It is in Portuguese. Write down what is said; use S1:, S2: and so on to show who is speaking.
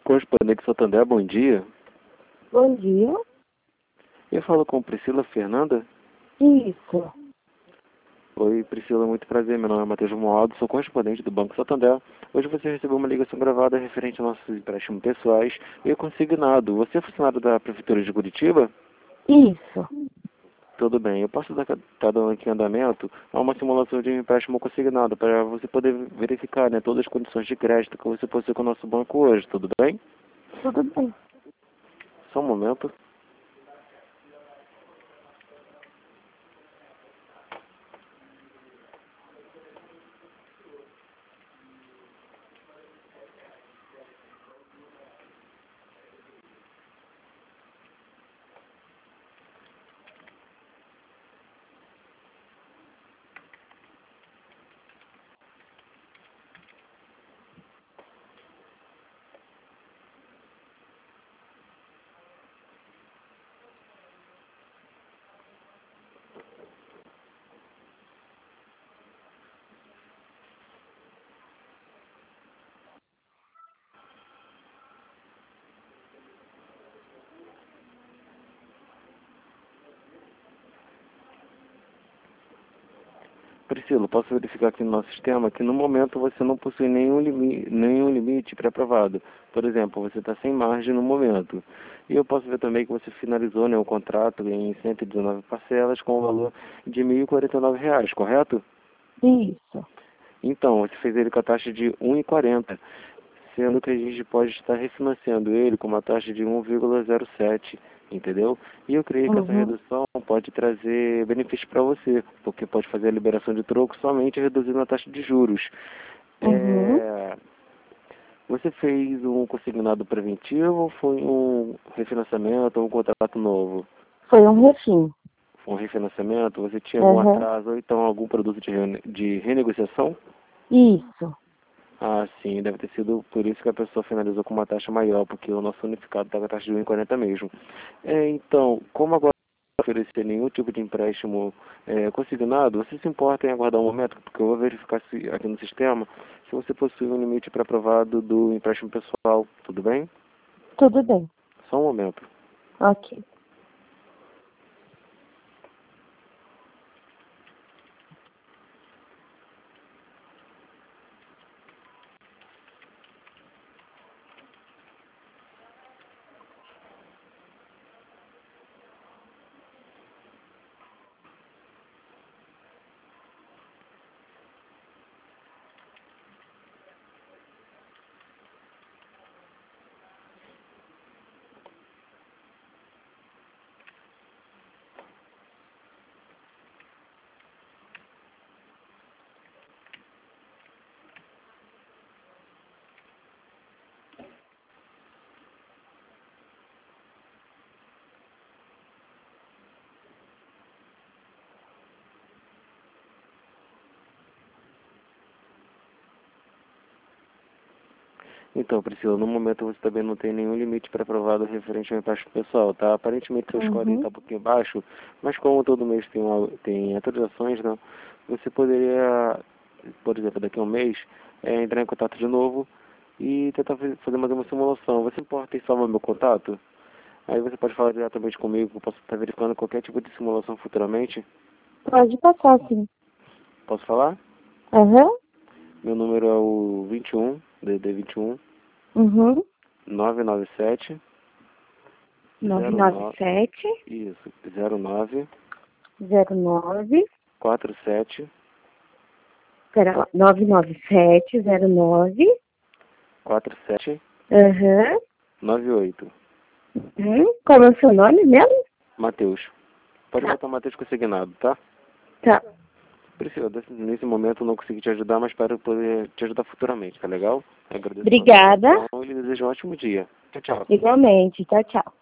S1: Correspondente Santander, bom dia.
S2: Bom dia.
S1: Eu falo com Priscila Fernanda.
S2: Isso.
S1: Oi, Priscila, muito prazer. Meu nome é Matheus Romualdo, sou correspondente do Banco Santander. Hoje você recebeu uma ligação gravada referente aos nossos empréstimos pessoais e consignado. Você é funcionário da Prefeitura de Curitiba?
S2: Isso.
S1: Tudo bem. Eu posso estar dando aqui andamento a uma simulação de um empréstimo consignado para você poder verificar, né, todas as condições de crédito que você possui com o nosso banco hoje. Tudo bem?
S2: Tudo bem.
S1: Só um momento. Priscila, posso verificar aqui no nosso sistema que no momento você não possui nenhum limite pré-aprovado. Por exemplo, você está sem margem no momento. E eu posso ver também que você finalizou, né, o contrato em 119 parcelas com o valor de R$ 1.049, correto?
S2: Isso.
S1: Então, você fez ele com a taxa de 1,40, sendo que a gente pode estar refinanciando ele com uma taxa de 1,07, entendeu? E eu creio que essa redução pode trazer benefício para você, porque pode fazer a liberação de troco somente reduzindo a taxa de juros. Você fez um consignado preventivo ou foi um refinanciamento ou um contrato novo?
S2: Foi um refim.
S1: Foi um refinanciamento? Você tinha algum atraso ou então algum produto de renegociação?
S2: Isso.
S1: Ah, sim, deve ter sido por isso que a pessoa finalizou com uma taxa maior, porque o nosso unificado está com a taxa de 1,40 mesmo. Então, como agora não oferecer nenhum tipo de empréstimo consignado, você se importa em aguardar um momento, porque eu vou verificar aqui no sistema se você possui um limite pré-aprovado do empréstimo pessoal, tudo bem?
S2: Tudo bem.
S1: Só um momento.
S2: Ok.
S1: Então, Priscila, no momento você também não tem nenhum limite pré-aprovado referente ao empréstimo pessoal, tá? Aparentemente seu score está um pouquinho baixo, mas como todo mês tem atualizações, né? Você poderia, por exemplo, daqui a um mês, entrar em contato de novo e tentar fazer mais uma simulação. Você importa em salvar meu contato? Aí você pode falar diretamente comigo, eu posso estar verificando qualquer tipo de simulação futuramente.
S2: Pode passar, sim.
S1: Posso falar?
S2: Aham.
S1: Meu número é o 21, DD 21,
S2: Uhum.
S1: 997
S2: 997
S1: Isso, 09
S2: 09.
S1: 47
S2: Pera lá. 99709.
S1: 47
S2: Aham.
S1: 98.
S2: Qual é o seu nome mesmo?
S1: Matheus. Pode
S2: Tá.
S1: botar Matheus consignado, tá?
S2: Tá.
S1: Priscila, nesse momento eu não consegui te ajudar, mas espero poder te ajudar futuramente, tá legal? Agradeço a sua
S2: Obrigada.
S1: atenção e lhe desejo um ótimo dia. Tchau, tchau.
S2: Igualmente. Tchau, tchau.